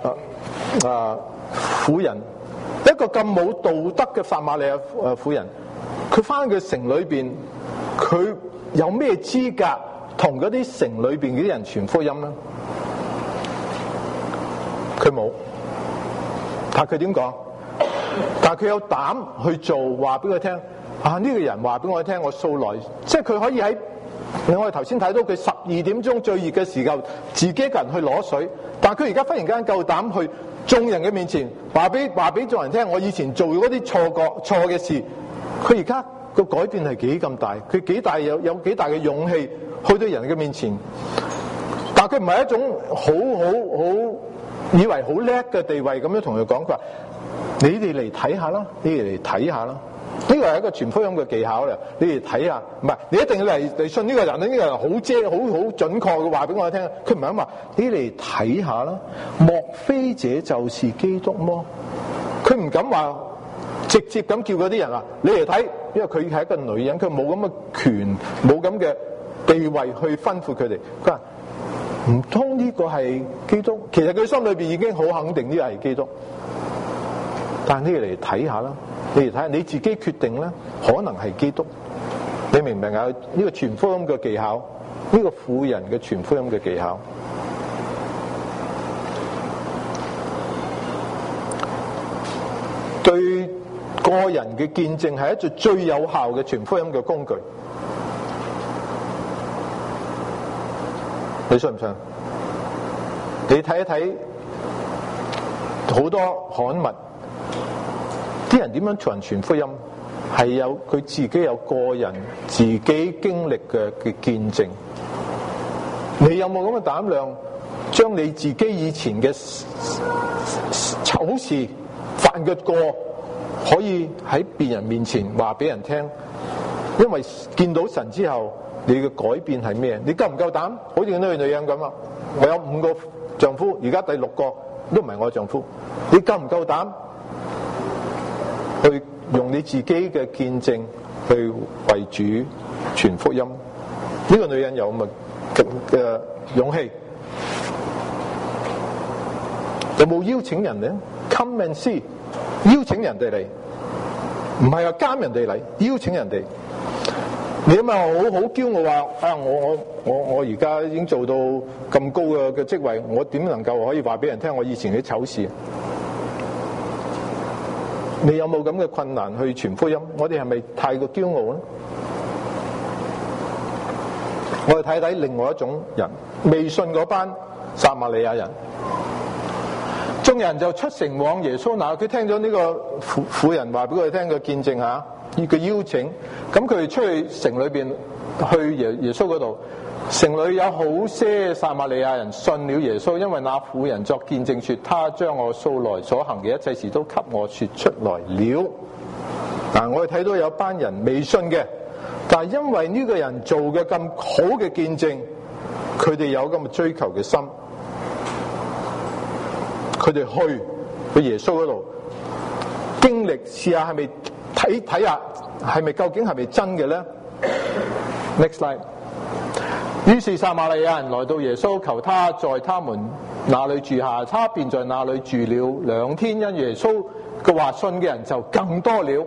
婦人，一個咁冇道德嘅撒瑪利亞婦人，佢翻去城裏邊，佢有咩資格同嗰啲城裏邊嗰啲人傳福音咧？佢冇，但係佢點講？但係佢有膽去做，話俾佢聽。呢個人話俾我聽，我素來，即係佢可以喺我哋頭先睇到佢12點鐘最熱嘅時候，自己一個人去攞水。但係佢而家忽然間夠膽去眾人嘅面前話俾眾人聽，我以前做嗰啲錯嘅事。佢而家個改變係幾咁大？佢幾大有幾大嘅勇氣去到人嘅面前？但係佢唔係一種好以為好叻嘅地位咁樣同佢講，佢話：你哋嚟睇下啦，你哋嚟睇下啦。呢個係一個傳福音嘅技巧嚟，你哋睇下，唔係你一定要嚟信呢個人，呢個人好準確嘅話俾我哋聽。佢唔係咁話，你嚟睇下啦。莫非這就是基督麼？佢唔敢話直接咁叫嗰啲人話你嚟睇，因為佢係一個女人，佢冇咁嘅權，冇咁嘅地位去吩咐佢哋。佢話唔通呢個係基督？其實佢心裏邊已經好肯定呢個係基督，但係你嚟睇下啦。你嚟睇下，你自己決定咧，可能係基督。你明唔明啊？呢個傳福音嘅技巧，呢個婦人嘅傳福音嘅技巧，對個人嘅見證係一隻最有效嘅傳福音嘅工具。你信唔信？你睇一睇好多刊物。啲人點樣同人傳福音，係有佢自己有個人自己經歷嘅見證。你有冇咁嘅膽量，將你自己以前嘅醜事犯嘅過，可以喺別人面前話俾人聽？因為見到神之後，你嘅改變係咩？你夠唔夠膽？好似嗰個女人咁啊！我有5個丈夫，而家第6個都唔係我丈夫。你夠唔夠膽？去用你自己嘅見證去為主傳福音，呢個女人有咁嘅勇氣。有冇邀請人咧 ？Come and see， 邀請人哋嚟，唔係話監人哋嚟，邀請人哋。你咁啊好驕傲話我而家已經做到咁高嘅職位，我點能夠可以話俾人聽我以前啲醜事？你有冇咁嘅困難去傳福音？我哋係咪太過驕傲咧？我哋睇睇另外一種人，未信嗰班撒瑪利亞人，眾人就出城往耶穌那。佢聽咗呢個婦人話俾佢哋聽嘅見證嚇，佢邀請，咁佢哋出去城裏邊去耶穌嗰度。城裏有好些撒瑪利亞人信了耶穌，因為那婦人作見證說，他將我素來所行嘅一切事都給我說出來了。我哋睇到有班人未信嘅，但係因為呢個人做嘅咁好嘅見證，佢哋有咁嘅追求嘅心，佢哋去耶穌嗰度經歷，試下係咪睇下係咪究竟係咪真嘅咧？ Next slide。 於是撒瑪利亞人來到耶穌，求他在他們那裏住下，他便在那裏住了2天。因耶穌嘅話，信嘅人就更多了。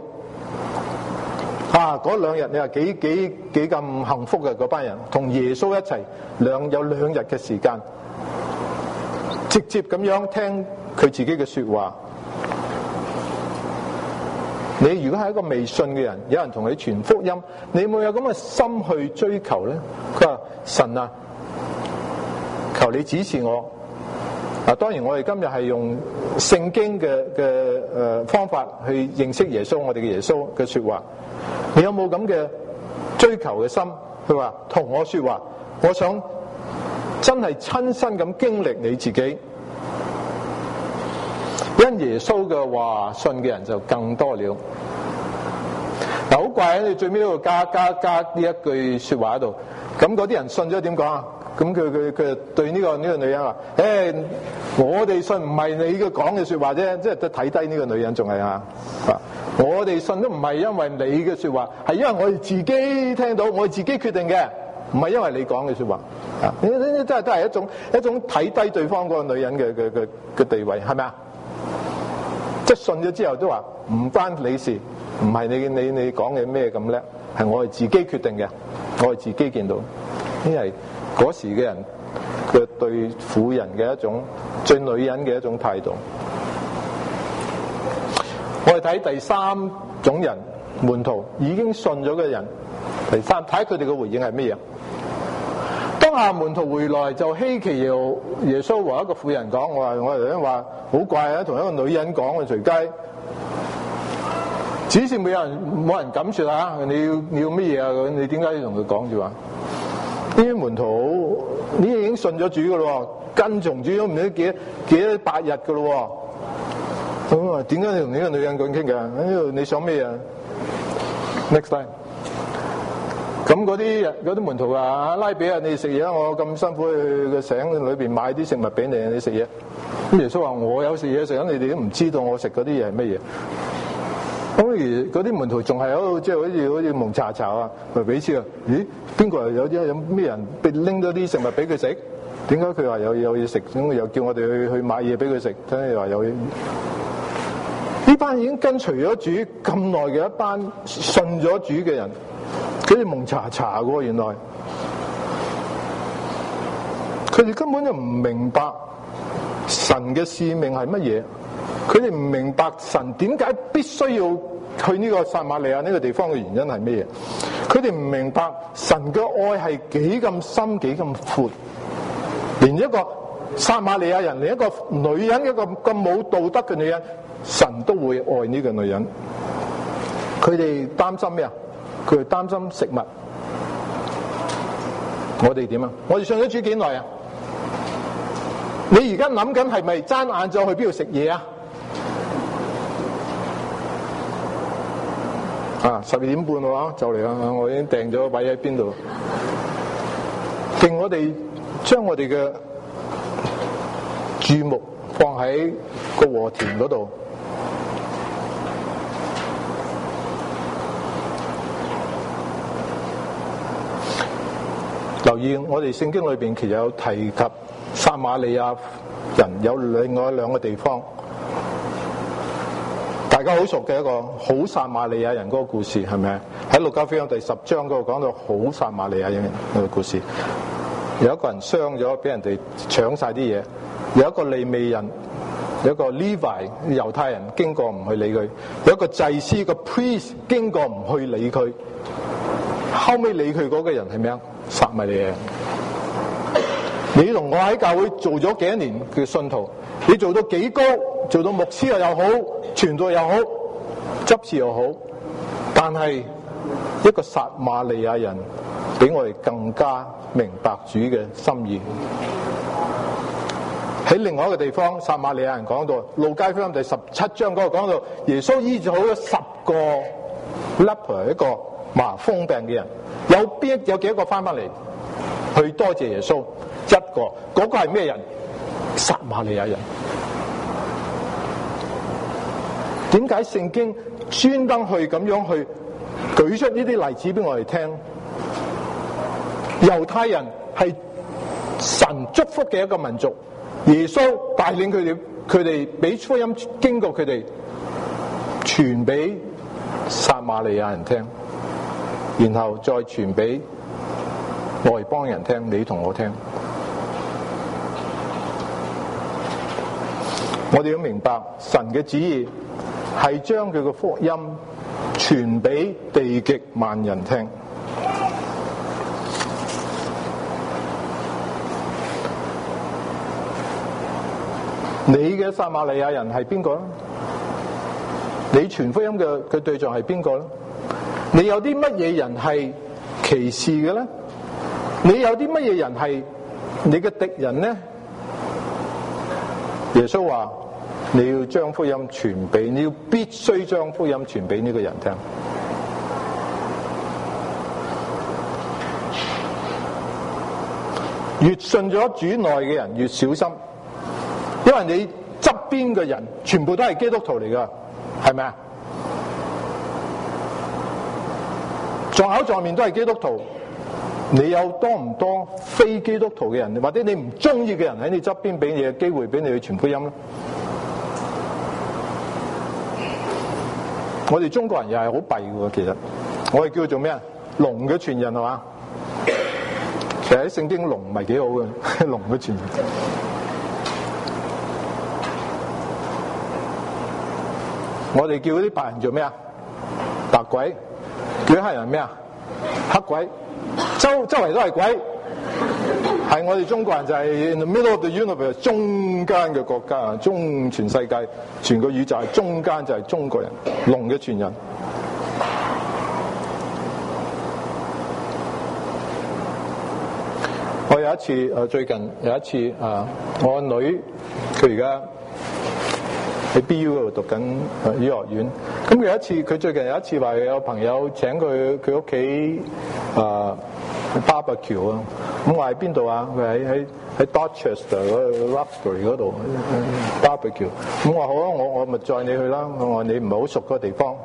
嗰2日你話幾咁幸福嘅嗰班人，同耶穌一齊有2日嘅時間，直接咁樣聽佢自己嘅說話。你如果係一個未信嘅人，有人同你傳福音，你有冇有咁嘅心去追求呢？佢話：神啊，求你指示我。當然我哋今日係用聖經嘅方法去認識耶穌，我哋嘅耶穌嘅說話。你有冇咁嘅追求嘅心？佢話同我說話，我想真係親身咁經歷你自己。因耶穌嘅話，信嘅人就更多了。好怪啊！你最尾都要加呢一句說話喺度。咁嗰啲人信咗點講啊？咁佢對呢個女人話：我哋信唔係你嘅講嘅說話啫，即係都睇低呢個女人仲係啊！我哋信都唔係因為你嘅說話，係因為我哋自己聽到，我哋自己決定嘅，唔係因為你講嘅說話。呢真係都係一種睇低對方嗰個女人嘅地位，係咪啊？即係信咗之後都話唔關你事，唔係你講嘅咩咁叻，係我哋自己決定嘅，我哋自己見到。呢係嗰時嘅人嘅對婦人嘅一種對女人嘅一種態度。我哋睇第3種人，門徒已經信咗嘅人，第3睇佢哋嘅回應係咩嘢？當下門徒回來就稀奇耶穌和一個婦人講：我頭先話好怪啊，同一個女人講啊，隨街，只是冇人敢說啊！你要乜嘢啊？你點解要同佢講住話？呢啲門徒呢已經信咗主噶咯，跟從主都唔知幾多8日噶咯。咁啊，點解你同呢個女人咁傾嘅？呢度你想咩啊 ？Next time。咁嗰啲門徒話：拉比啊，你食嘢啦！我咁辛苦去個城裏邊買啲食物俾你，你食嘢。咁耶穌話：我有食嘢食，你哋都唔知道我食嗰啲嘢係乜嘢。咁而嗰啲門徒仲係喺度，即係好似蒙查查啊，咪俾錢啊？咦？邊個有咩人拎咗啲食物俾佢食？點解佢話有嘢食？咁又叫我哋去買嘢俾佢食？聽你話有嘢。呢班已經跟隨咗主咁耐嘅一班信咗主嘅人。佢哋蒙查查喎，原來佢哋根本就唔明白神嘅使命係乜嘢，佢哋唔明白神點解必須要去呢個撒瑪利亞呢個地方嘅原因係乜嘢，佢哋唔明白神嘅愛係幾咁深幾咁闊，連一個撒瑪利亞人，連一個女人，一個咁冇道德嘅女人，神都會愛呢個女人。佢哋擔心咩啊？佢哋擔心食物。我哋點啊？我哋信咗主幾耐啊？你而家諗緊係咪爭晏晝去邊度食嘢啊？12點半喎，就嚟啦！我已經訂咗位喺邊度。定我哋將我哋嘅注目放喺個禾田嗰度。留意我哋聖經裏邊其實有提及撒瑪利亞人有另外2個地方，大家好熟嘅一個好撒瑪利亞人嗰個故事，係咪？喺路加福音第10章嗰度講到好撒瑪利亞人嘅故事。有一個人傷咗，俾人哋搶晒啲嘢；有一個利未人，有一個 Levi 猶太人經過唔去理佢；有一個祭司一個 priest 經過唔去理佢。後尾理佢嗰個人係咩啊？撒瑪利亞人。你同我喺教會做咗幾多年嘅信徒，你做到幾高，做到牧師又好，傳道又好，執事又好，但係一個撒瑪利亞人比我哋更加明白主嘅心意。喺另外一個地方，撒瑪利亞人講到路加福音第17章嗰度講到，耶穌醫治好咗10個 leper 一個麻風病嘅人，有幾多個翻嚟去多謝耶穌？一個，嗰個係咩人？撒瑪利亞人。點解聖經專登去咁樣去舉出呢啲例子俾我哋聽？猶太人係神祝福嘅一個民族。耶穌帶領佢哋俾福音經過佢哋傳俾撒瑪利亞人聽，然後再傳俾外邦人聽，你同我聽。我哋要明白神嘅旨意係將佢嘅福音傳俾地極萬人聽。你嘅撒瑪利亞人係邊個咧？你傳福音嘅對象係邊個咧？你有啲乜嘢人係歧視嘅咧？你有啲乜嘢人係你嘅敵人咧？耶穌話你要將福音傳俾，你要必須將福音傳俾呢個人聽。越信咗主內嘅人越小心，因為你側邊嘅人全部都係基督徒嚟噶，係咪啊？撞口撞面都係基督徒，你有多唔多非基督徒嘅人，或者你唔中意嘅人喺你側邊，俾你嘅機會俾你去傳福音咧？我哋中國人又係好弊嘅，其實我哋叫做咩啊？龍嘅傳人係嘛？其實喺聖經龍唔係幾好嘅，龍嘅傳人。我哋叫啲白人做咩啊？白鬼。叫啲黑人咩啊？黑鬼。周圍都係鬼。係我哋中國人就係 in the middle of the universe， 中間嘅國家，全世界全個宇宙係中間就係中國人，龍嘅傳人。我有一次最近有一次我女佢而家喺 BU 嗰度讀緊醫學院，咁有一次佢最近有一次話有朋友請佢屋企barbecue 啊，咁我喺邊度啊？佢喺 Dorchester 嗰個 Roxbury 嗰度 barbecue， 咁我話好啊，我咪載你去啦。我話你唔係好熟嗰個地方，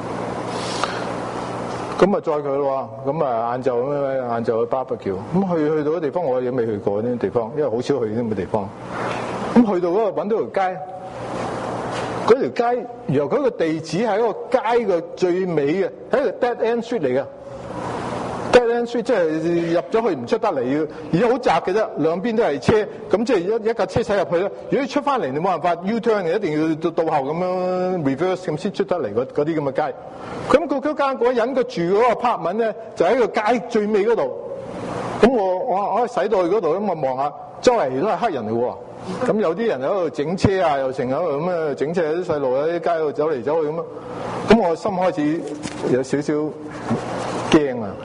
咁咪載佢咯。咁啊晏晝去 barbecue， 咁去到嗰地方我亦未去過呢啲地方，因為好少去呢啲咁嘅地方。咁去到嗰度揾到條街，嗰條街由佢個地址係一個街嘅最尾嘅，係一個 dead end street 嚟嘅。dead end street 即係入咗去唔出得嚟嘅，而且好窄嘅啫，兩邊都係車，咁即係一架車駛入去啦。如果你出翻嚟，你冇辦法 U-turn， 你一定要倒後咁樣 reverse 咁先出得嚟嗰啲咁嘅街。咁嗰個人佢住嗰個 apartment 咧，就喺個街最尾嗰度。咁我駛到去嗰度，咁我望下，周圍都係黑人嚟喎。咁有啲人喺度整車啊，又成喺度咁啊整車，啲細路喺啲街度走嚟走去咁啊。咁我心開始有少少驚啊！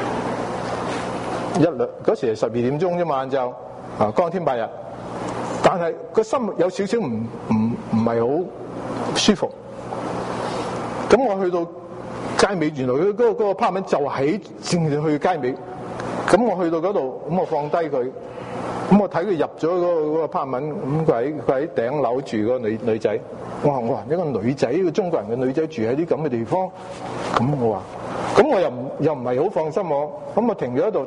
嗰時係12點鐘啫嘛，晏晝光天白日，但係個心有少少唔係好舒服。咁我去到街尾，原來佢嗰個 apartment 就喺正去街尾。咁我去到嗰度，咁我放低佢，咁我睇佢入咗嗰個 apartment，咁佢喺頂樓住嗰個女仔。我話一個女仔，個中國人嘅女仔住喺啲咁嘅地方，咁我話，咁我又唔係好放心我，咁我停咗喺度。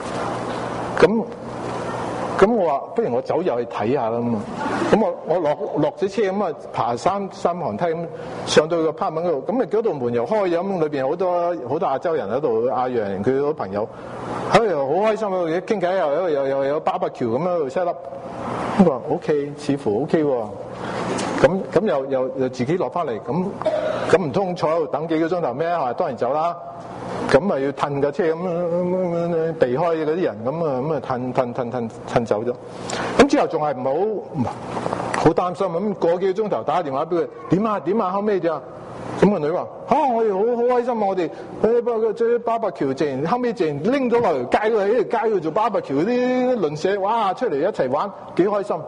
咁我話不如我走入去睇下啦咁啊！咁我落咗車咁啊，爬三行梯咁上到個 apartment 嗰度，咁啊嗰度門又開咗，咁裏邊好多亞洲人喺度，亞裔人佢好多朋友，喺度好開心喺度傾偈，又有 barbecue 咁喺度 set up。咁話 OK， 似乎 OK 喎。咁又自己落翻嚟，咁唔通坐喺度等幾個鐘頭咩？係當然走啦。咁咪要褪架車咁避開嗰啲人，咁啊褪走咗。咁之後仲係唔好擔心，咁過幾個鐘頭打電話俾佢，點啊後尾點啊？咁個女話我哋好開心啊！我哋喺barbecue淨後尾淨拎咗落條街度，喺條街度做 barbecue，啲鄰舍哇出嚟一齊玩，幾開心。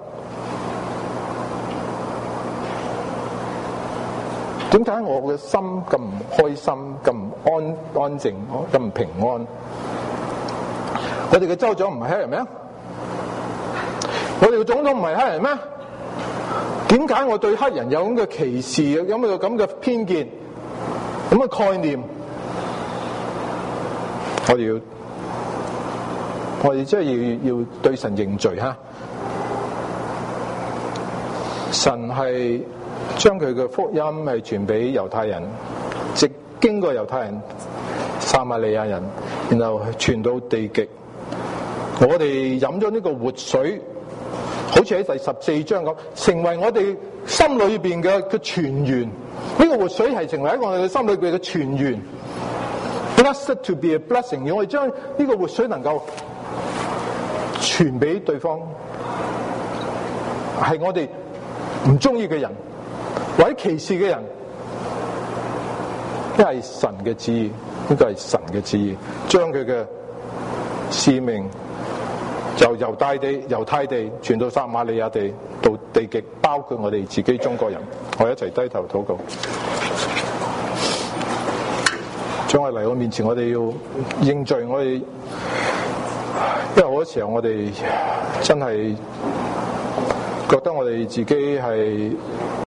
點解我嘅心咁唔開心、咁唔安靜、咁唔平安？我哋嘅州長唔係黑人咩？我哋嘅總統唔係黑人咩？點解我對黑人有咁嘅歧視、有咁嘅偏見、咁嘅概念？ 我哋真係要對神認罪哈。神係將佢嘅福音係傳俾猶太人，直經過猶太人、撒瑪利亞人，然後傳到地極。我哋飲咗呢個活水，好似喺第14章咁，成為我哋心裏邊嘅泉源。呢個活水係成為一個我哋心裏邊嘅泉源。Blessed to be a blessing， 而我哋將呢個活水能夠傳俾對方，係我哋唔中意嘅人或者歧視嘅人，呢係神嘅旨意，呢個係神嘅旨意，將佢嘅使命由猶太地傳到撒瑪利亞地，到地極，包括我哋自己中國人。我哋一齊低頭禱告。將我嚟我面前，我哋要認罪。我哋因為好多時候我哋真係覺得我哋自己係